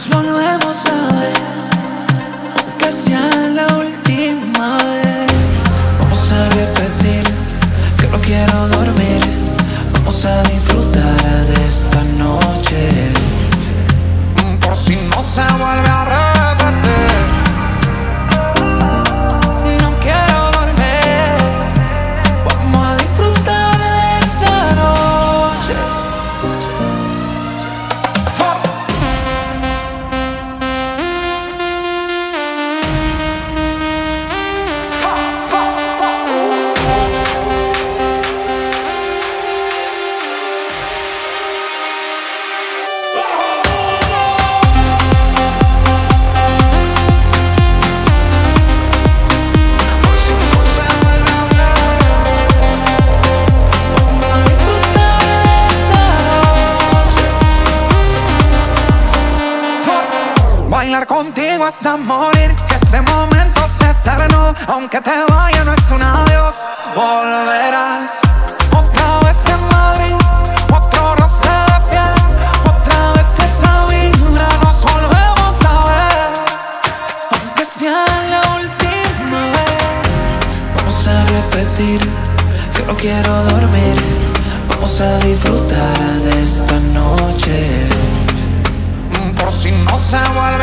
volvemos a ver, aunque sea la última vez. Vamos a repetir, que no quiero dormir. Vamos a disfrutar de esta noche, por si no se vuelve a repetir. No quiero dormir, vamos a disfrutar de esta noche. Bailar contigo hasta morir, que este momento sea eterno. Aunque te vaya no es un adiós, volverás. Otra vez en Madrid, otro roce de piel, otra vez esa vibra, nos volvemos a ver, aunque sea la última vez. Vamos a repetir, que no quiero dormir. Vamos a disfrutar de esta noche, por si no se vuelve